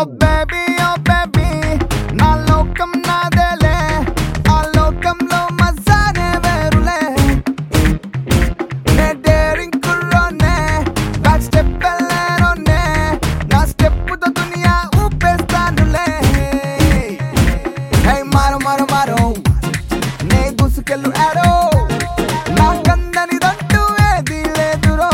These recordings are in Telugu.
oh baby, నా లోకం నాదేలే, ఆ లోకంలో మజానే వేరులే. నే డేరింగ్ కుర్రోనే, బ్యాక్ స్టెప్ వెళ్ళేరోనే, నా స్టెప్పుతో దునియా ఊపేస్తానులే. హే మారో మారో మారో, నే దూసుకెళ్ళు ఆరో, నాకందనిదంటూ ఏదీ లేదురో.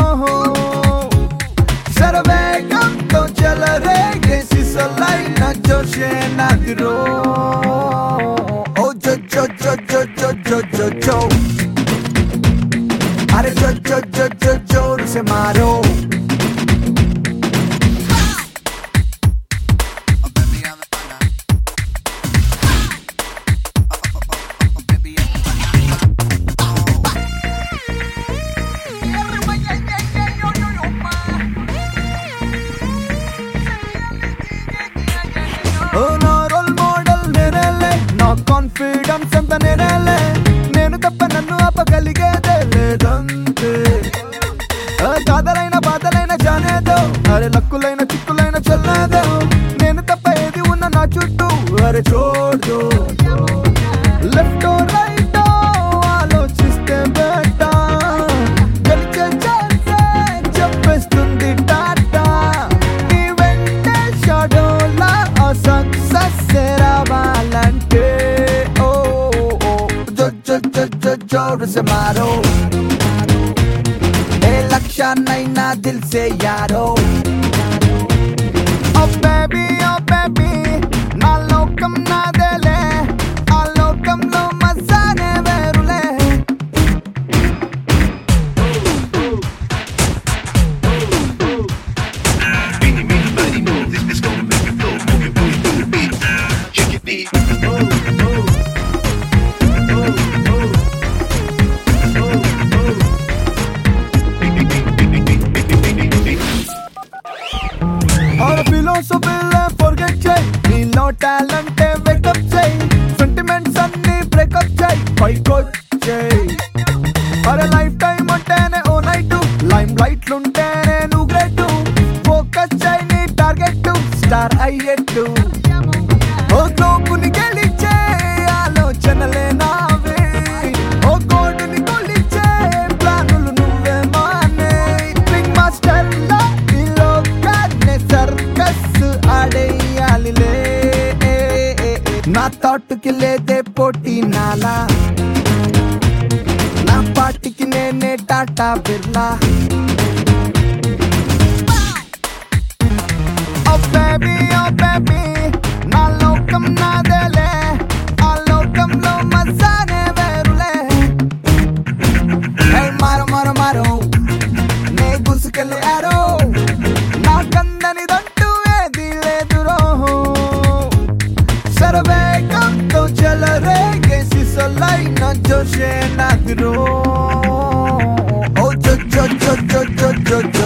శరవేగంతో చెలరేగే సిసలైన జోషే నాదిరో. ఓ జో జో జో జో జో జో జో జో, అరే జో జో జో జో జోరు సే మారో. నా రోల్ మోడల్ నేనేలే, నా కాన్ఫిడెన్స్ అంత నేనేలే, నేను తప్ప నన్ను ఆపగలిగేదే లేదంతే. కాదలైన బాధలైన జానేదో, అరే లక్కులైన చిక్కులైన చల్లేదో, నేను తప్ప ఏది ఉన్న నా చుట్టూ అరే చూడు. లెఫ్ట్ రైట్ ఆలోచిస్తే బెట్ట, గెలిచే ఛాన్సే చెప్పేస్తుంది టాటా. నీ వెంటే షాడోలా ఆ సక్సెస్ రావాలంటే ఓ జో జో జో జో జోరు సే మారో. ఏ లక్ష్యాన్నైనా దిల్ సే యారో. ఓ బేబీ నా లోకం నాదేలే, ఆ లోకంలో మజానే వేరులే. Beanie, beanie, body move. This bitch gonna make it flow. Move your booty to the beat. Shake your feet. और ఫిలాసఫీలే ఫర్గెట్ చేయి, నీలో టాలెంటే వేకప్ చేయి, సెంటిమెంట్స్ అన్ని బ్రేకప్ చేయి, పైకొచ్చేయి. అరే లైఫ్ టైం అంటేనే ఓ నైట్, లైమ్ లైట్లుంటేనే నువ్వు గ్రేట్. ఫోకస్ చేయి నీ టార్గెట్, స్టార్ అయ్యేట్టు. ఓ గ్లోబుని గెలిచే ఆలోచనలే నావే, ఓ గోడుని కొలిచే ప్లానులు నువ్వే మానే. రింగ్ మాస్టర్ లా ఈ లోకాన్నే సర్కస్ ఆడేయాలిలే. నా థాట్కి లేదే పోటీ నాలా, నా పాటికి నేనే టాటా బిర్లా. ఓ బేబీ నా లోకం నాదేలే, ఆ లోకంలో మజానే వేరులే. హే మారో మారో మారో, నే దూసుకెళ్ళు ఆరో, నాకందనిదంటూ ఏదీ లేదురో. శరవేగంతో చెలరేగే సిసలైన జోషే నాదిరో. ఓ జో జో జో జో జో జో జో